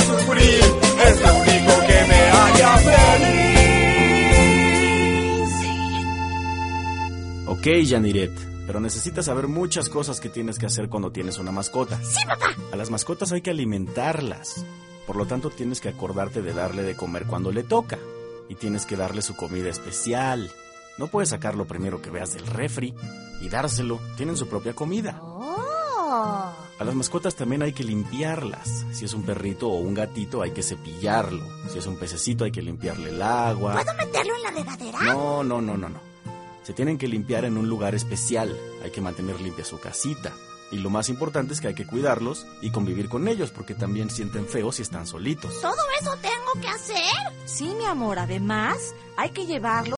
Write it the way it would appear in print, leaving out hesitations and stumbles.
sufrir, es lo único que me haría feliz. Ok, Janiret, pero necesitas saber muchas cosas que tienes que hacer cuando tienes una mascota. ¡Sí, papá! A las mascotas hay que alimentarlas. Por lo tanto, tienes que acordarte de darle de comer cuando le toca. Y tienes que darle su comida especial. No puedes sacar lo primero que veas del refri y dárselo. Tienen su propia comida. ¡Oh! A las mascotas también hay que limpiarlas. Si es un perrito o un gatito, hay que cepillarlo. Si es un pececito, hay que limpiarle el agua. ¿Puedo meterlo en la regadera? No. Se tienen que limpiar en un lugar especial. Hay que mantener limpia su casita. Y lo más importante es que hay que cuidarlos y convivir con ellos, porque también sienten feo si están solitos. ¿Todo eso tengo que hacer? Sí, mi amor, además hay que llevarlo